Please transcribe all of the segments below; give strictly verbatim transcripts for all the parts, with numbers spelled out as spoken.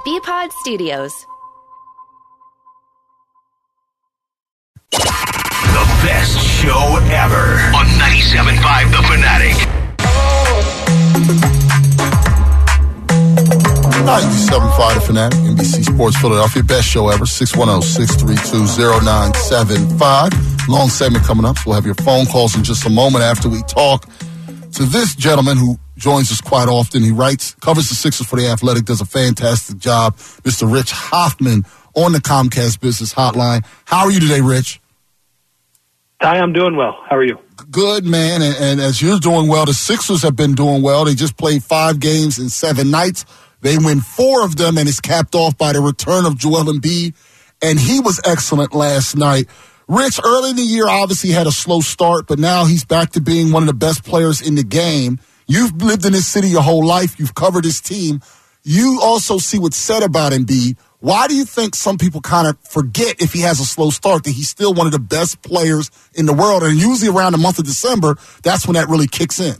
B-Pod Studios. The best show ever on ninety-seven point five The Fanatic. ninety-seven point five The Fanatic, N B C Sports Philadelphia. Best show ever, six one zero, six three two, zero nine seven five. Long segment coming up, so we'll have your phone calls in just a moment after we talk to this gentleman who joins us quite often. He writes, covers the Sixers for The Athletic, does a fantastic job. Mister Rich Hoffman on the Comcast Business Hotline. How are you today, Rich? Ty, I'm doing well. How are you? Good, man. And, and as you're doing well, the Sixers have been doing well. They just played five games in seven nights. They win four of them, and it's capped off by the return of Joel Embiid. And he was excellent last night. Rich, early in the year, obviously had a slow start, but now he's back to being one of the best players in the game. You've lived in this city your whole life. You've covered this team. You also see what's said about Embiid. Why do you think some people kind of forget if he has a slow start that he's still one of the best players in the world? And usually around the month of December, that's when that really kicks in.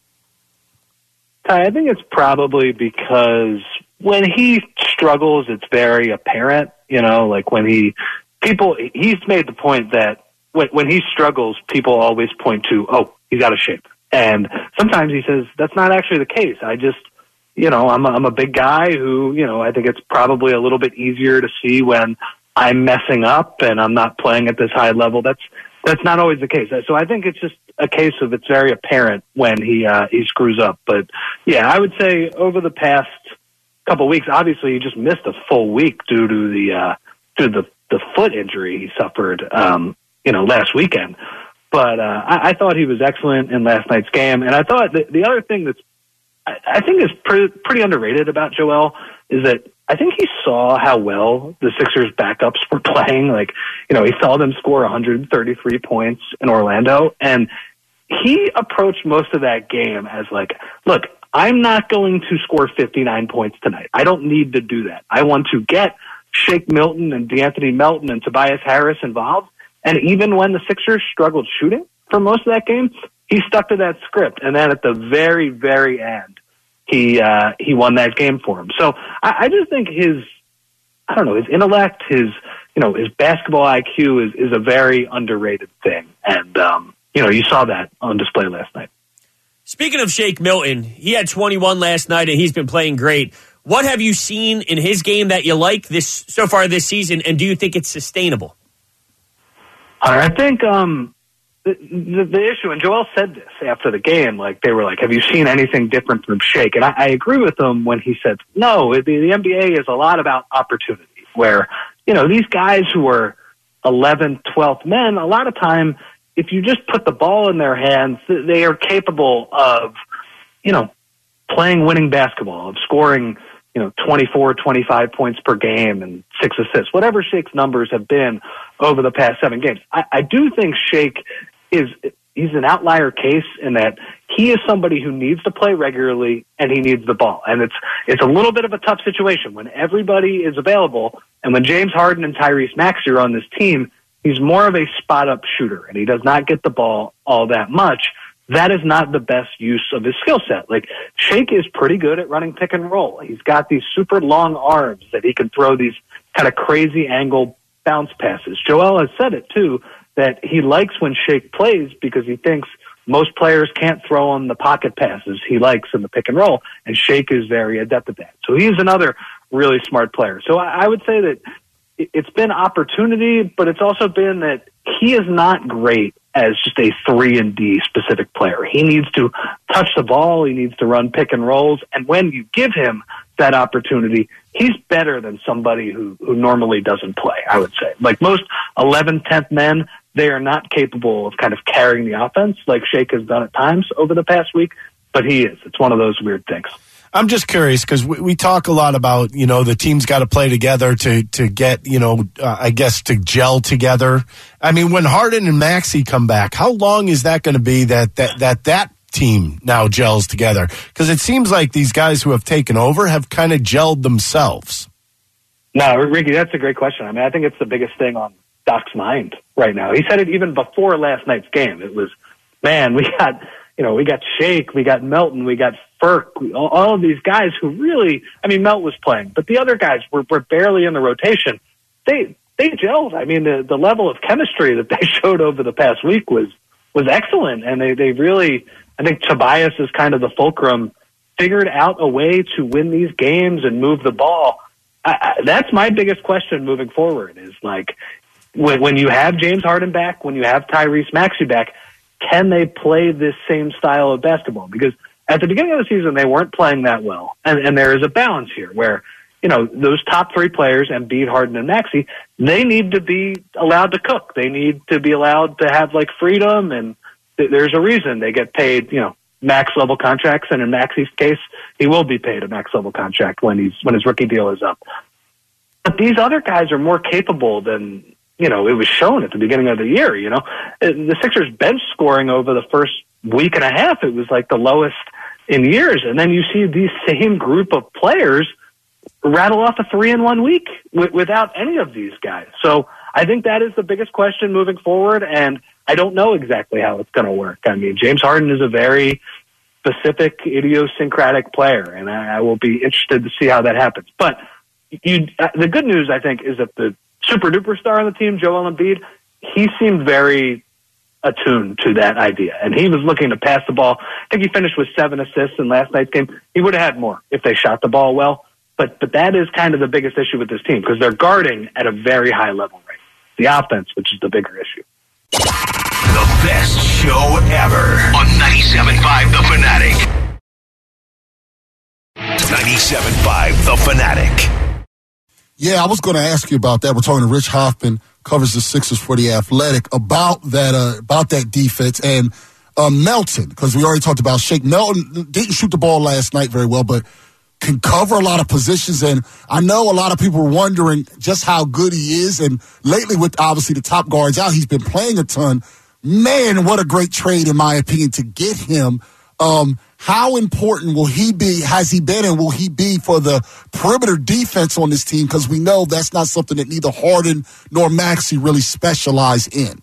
Ty, I think it's probably because when he struggles, it's very apparent. You know, like when he people he's made the point that when, when he struggles, people always point to, oh, he's out of shape. And sometimes he says that's not actually the case. I just, you know, I'm a, I'm a big guy who, you know, I think it's probably a little bit easier to see when I'm messing up and I'm not playing at this high level. That's that's not always the case. So I think it's just a case of it's very apparent when he uh, he screws up. But yeah, I would say over the past couple of weeks, obviously he just missed a full week due to the uh, due to the the foot injury he suffered, um, you know, last weekend. But uh, I, I thought he was excellent in last night's game, and I thought that the other thing that's I, I think is pre- pretty underrated about Joel is that I think he saw how well the Sixers backups were playing. Like, you know, he saw them score one hundred thirty-three points in Orlando, and he approached most of that game as like, look, I'm not going to score fifty-nine points tonight. I don't need to do that. I want to get Shake Milton and DeAnthony Melton and Tobias Harris involved. And even when the Sixers struggled shooting for most of that game, he stuck to that script. And then at the very, very end, he uh, he won that game for him. So I, I just think his, I don't know, his intellect, his, you know, his basketball I Q is, is a very underrated thing. And, um, you know, you saw that on display last night. Speaking of Shake Milton, he had twenty-one last night and he's been playing great. What have you seen in his game that you like this so far this season, and do you think it's sustainable? I think um, the, the the issue, and Joel said this after the game, like they were like, have you seen anything different from Shake? And I, I agree with him when he said, no, the, the N B A is a lot about opportunity, where, you know, these guys who are eleventh, twelfth men, a lot of time, if you just put the ball in their hands, they are capable of, you know, playing winning basketball, of scoring, you know, twenty-four, twenty-five points per game and six assists, whatever Shake's numbers have been over the past seven games. I, I do think Shake is, he's an outlier case in that he is somebody who needs to play regularly and he needs the ball. And it's, it's a little bit of a tough situation when everybody is available. And when James Harden and Tyrese Maxey are on this team, he's more of a spot up shooter and he does not get the ball all that much. That is not the best use of his skill set. Like, Shake is pretty good at running pick and roll. He's got these super long arms that he can throw these kind of crazy angle bounce passes. Joel has said it too, that he likes when Shake plays because he thinks most players can't throw him the pocket passes he likes in the pick and roll, and Shake is very adept at that. So he's another really smart player. So I would say that it's been opportunity, but it's also been that he is not great as just a three and D specific player. He needs to touch the ball. He needs to run pick and rolls. And when you give him that opportunity, he's better than somebody who, who normally doesn't play, I would say. Like most eleventh, tenth men, they are not capable of kind of carrying the offense like Shake has done at times over the past week, but he is. It's one of those weird things. I'm just curious because we, we talk a lot about, you know, the team's got to play together to to get, you know, uh, I guess to gel together. I mean, when Harden and Maxey come back, how long is that going to be that that that that team now gels together? Because it seems like these guys who have taken over have kind of gelled themselves. No, Ricky, that's a great question. I mean, I think it's the biggest thing on Doc's mind right now. He said it even before last night's game. It was, man, we got, you know, we got Shake, we got Melton, we got Furk, we, all, all of these guys who really, I mean, Melt was playing, but the other guys were, were barely in the rotation. They they gelled. I mean, the, the level of chemistry that they showed over the past week was was excellent, and they, they really, I think Tobias is kind of the fulcrum, figured out a way to win these games and move the ball. I, I, that's my biggest question moving forward is, like, when, when you have James Harden back, when you have Tyrese Maxey back, can they play this same style of basketball? Because at the beginning of the season, they weren't playing that well. And, and there is a balance here where, you know, those top three players, Embiid, Harden, and Maxey, they need to be allowed to cook. They need to be allowed to have, like, freedom, and th- there's a reason they get paid, you know, max-level contracts, and in Maxey's case, he will be paid a max-level contract when he's when his rookie deal is up. But these other guys are more capable than, you know, it was shown at the beginning of the year, you know. The Sixers bench scoring over the first week and a half, it was like the lowest in years. And then you see these same group of players rattle off a three in one week w- without any of these guys. So I think that is the biggest question moving forward, and I don't know exactly how it's going to work. I mean, James Harden is a very specific, idiosyncratic player, and I, I will be interested to see how that happens. But you, uh, the good news, I think, is that the super-duper star on the team, Joel Embiid, he seemed very attuned to that idea, and he was looking to pass the ball. I think he finished with seven assists in last night's game. He would have had more if they shot the ball well. But but that is kind of the biggest issue with this team because they're guarding at a very high level right now. The offense, which is the bigger issue. The best show ever on ninety-seven point five The Fanatic. ninety-seven point five The Fanatic. Yeah, I was going to ask you about that. We're talking to Rich Hoffman, covers the Sixers for The Athletic, about that uh, about that defense and uh, Melton, because we already talked about Shake. Melton didn't shoot the ball last night very well, but can cover a lot of positions, and I know a lot of people were wondering just how good he is, and lately with obviously the top guards out, he's been playing a ton. Man, what a great trade, in my opinion, to get him. Um, how important will he be, has he been, and will he be for the perimeter defense on this team? Because we know that's not something that neither Harden nor Maxey really specialize in.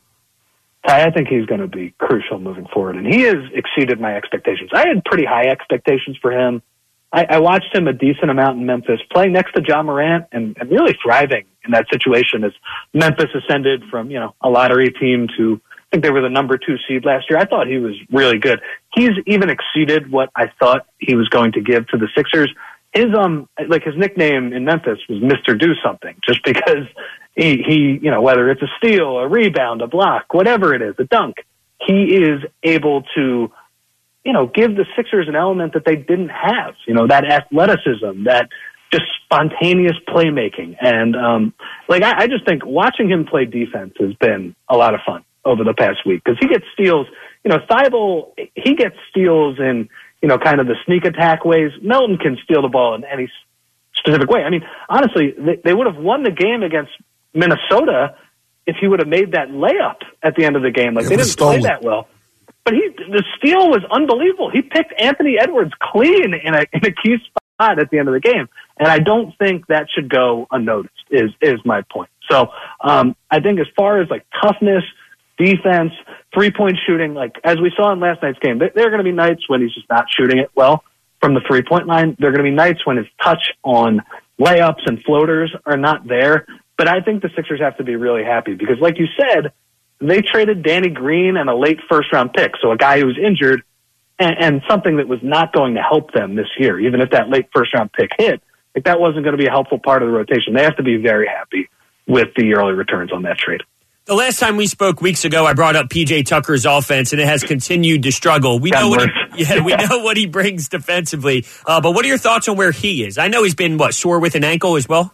I think he's going to be crucial moving forward, and he has exceeded my expectations. I had pretty high expectations for him. I, I watched him a decent amount in Memphis, playing next to Ja Morant and, and really thriving in that situation as Memphis ascended from, you know, a lottery team to, I think they were the number two seed last year. I thought he was really good. He's even exceeded what I thought he was going to give to the Sixers. His, um, like his nickname in Memphis was Mister Do Something, just because he, he, you know, whether it's a steal, a rebound, a block, whatever it is, a dunk, he is able to, you know, give the Sixers an element that they didn't have, you know, that athleticism, that just spontaneous playmaking. And, um, like, I, I just think watching him play defense has been a lot of fun over the past week because he gets steals, you know, Thibault, he gets steals in, you know, kind of the sneak attack ways. Melton can steal the ball in any specific way. I mean, honestly, they, they would have won the game against Minnesota if he would have made that layup at the end of the game. Like, it they didn't play that well. But he, the steal was unbelievable. He picked Anthony Edwards clean in a, in a key spot at the end of the game. And I don't think that should go unnoticed is, is my point. So, um, I think as far as like toughness, defense, three-point shooting, like as we saw in last night's game, there, there are going to be nights when he's just not shooting it well from the three-point line. There are going to be nights when his touch on layups and floaters are not there. But I think the Sixers have to be really happy because, like you said, they traded Danny Green and a late first-round pick, so a guy who was injured and, and something that was not going to help them this year, even if that late first-round pick hit. Like that wasn't going to be a helpful part of the rotation. They have to be very happy with the early returns on that trade. The last time we spoke weeks ago, I brought up P J Tucker's offense, and it has continued to struggle. We know what he, yeah, we know what he brings defensively, uh, but what are your thoughts on where he is? I know he's been, what, sore with an ankle as well?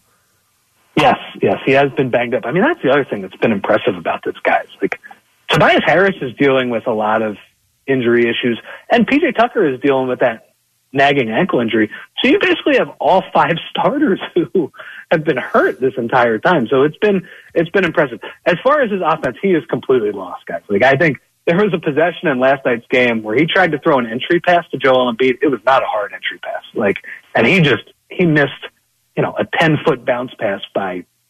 Yes, yes, he has been banged up. I mean, that's the other thing that's been impressive about this guy. It's like Tobias Harris is dealing with a lot of injury issues, and P J Tucker is dealing with that nagging ankle injury. So you basically have all five starters who have been hurt this entire time. So it's been it's been impressive. As far as his offense, he is completely lost, guys. Like I think there was a possession in last night's game where he tried to throw an entry pass to Joel Embiid. It was not a hard entry pass. Like, and he just he missed, you know, a ten-foot bounce pass by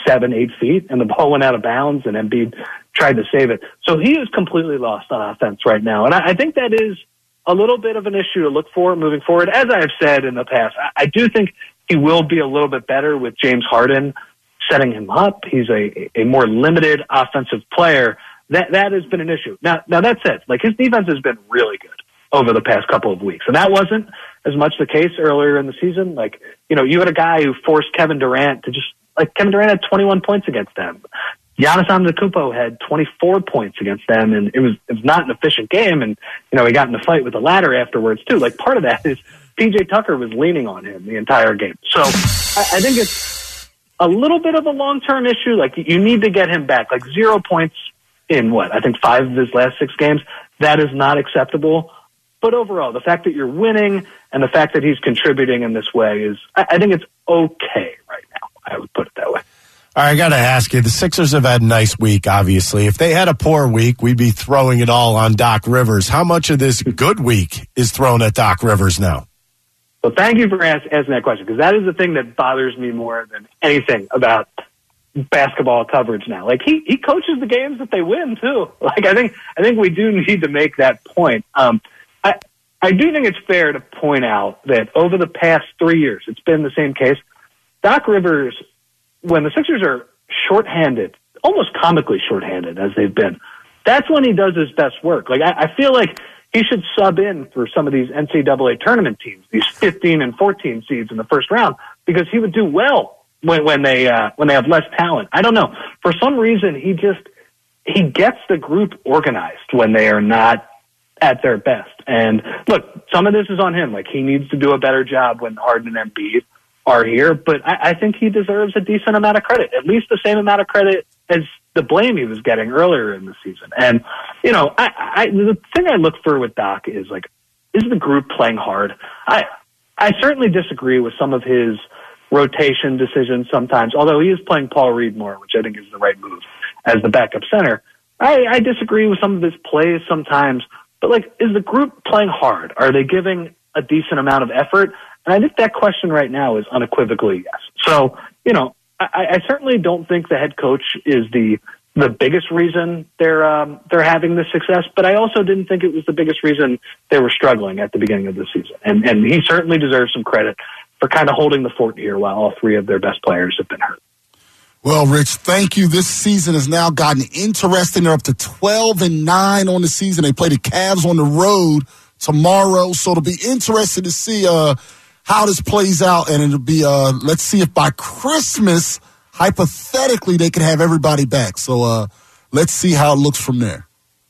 seven, eight feet, and the ball went out of bounds, and Embiid tried to save it. So he is completely lost on offense right now. And I, I think that is a little bit of an issue to look for moving forward. As I have said in the past, I, I do think he will be a little bit better with James Harden setting him up. He's a, a more limited offensive player. That that has been an issue. Now, now that said, like his defense has been really good over the past couple of weeks, and that wasn't as much the case earlier in the season. Like, you know, you had a guy who forced Kevin Durant to just like Kevin Durant had twenty-one points against them. Giannis Antetokounmpo had twenty-four points against them, and it was it was not an efficient game. And you know, he got in a fight with the ladder afterwards too. Like part of that is P J Tucker was leaning on him the entire game. So I, I think it's a little bit of a long-term issue. Like you need to get him back. Like zero points in what I think five of his last six games. That is not acceptable. But overall, the fact that you're winning and the fact that he's contributing in this way is, I, I think it's okay right now. I would put it that way. All right, I got to ask you, the Sixers have had a nice week, obviously. If they had a poor week, we'd be throwing it all on Doc Rivers. How much of this good week is thrown at Doc Rivers now? Well, thank you for ask, asking that question, because that is the thing that bothers me more than anything about basketball coverage now. Like he, he coaches the games that they win too. Like I think I think we do need to make that point. Um, I I do think it's fair to point out that over the past three years, it's been the same case. Doc Rivers, when the Sixers are shorthanded, almost comically shorthanded as they've been, that's when he does his best work. Like I, I feel like he should sub in for some of these N C double A tournament teams, these fifteen and fourteen seeds in the first round, because he would do well when, when they uh, when they have less talent. I don't know. For some reason, he just he gets the group organized when they are not at their best. And look, some of this is on him. Like he needs to do a better job when Harden and Embiid are here. But I, I think he deserves a decent amount of credit, at least the same amount of credit as the blame he was getting earlier in the season. And you know, I, I the thing I look for with Doc is like, is the group playing hard? I I certainly disagree with some of his rotation decisions sometimes, although he is playing Paul Reed more, which I think is the right move as the backup center. I, I disagree with some of his plays sometimes, but like, is the group playing hard? Are they giving a decent amount of effort? And I think that question right now is unequivocally yes. So, you know, I, I certainly don't think the head coach is the the biggest reason they're um, they're having this success, but I also didn't think it was the biggest reason they were struggling at the beginning of the season. And and he certainly deserves some credit for kind of holding the fort here while all three of their best players have been hurt. Well, Rich, thank you. This season has now gotten interesting. They're up to twelve and nine on the season. They play the Cavs on the road tomorrow, so it'll be interesting to see uh, how this plays out. And it'll be uh, let's see if by Christmas, hypothetically, they can have everybody back. So uh, let's see how it looks from there.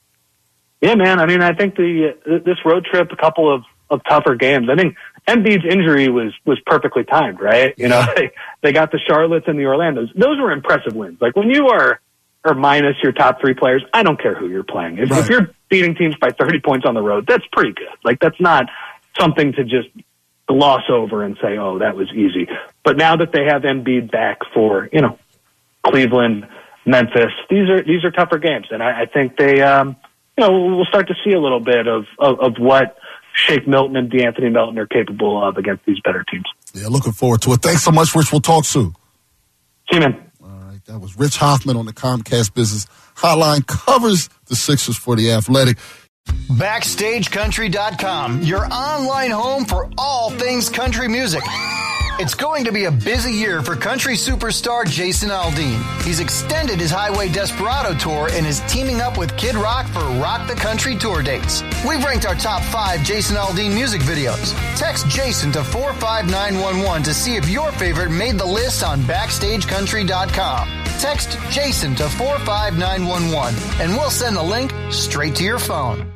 Yeah, man. I mean, I think the uh, this road trip, a couple of, of tougher games. I think Embiid's injury was was perfectly timed, right? You know, they, they got the Charlottes and the Orlandos. Those were impressive wins. Like when you are are minus your top three players, I don't care who you're playing. If, right. if you're beating teams by thirty points on the road, that's pretty good. Like that's not something to just gloss over and say, oh, that was easy. But now that they have Embiid back for, you know, Cleveland, Memphis, these are these are tougher games, and I, I think they, um, you know, we'll start to see a little bit of of, of what Shake Milton and DeAnthony Melton are capable of against these better teams. Yeah, looking forward to it. Thanks so much, Rich. We'll talk soon. See you, man. All right, that was Rich Hoffman on the Comcast Business Hotline. Covers the Sixers for The Athletic. Backstage Country dot com, your online home for all things country music. It's going to be a busy year for country superstar Jason Aldean. He's extended his Highway Desperado tour and is teaming up with Kid Rock for Rock the Country tour dates. We've ranked our top five Jason Aldean music videos. Text Jason to four five nine one one to see if your favorite made the list on Backstage Country dot com. Text Jason to four five nine one one and we'll send the link straight to your phone.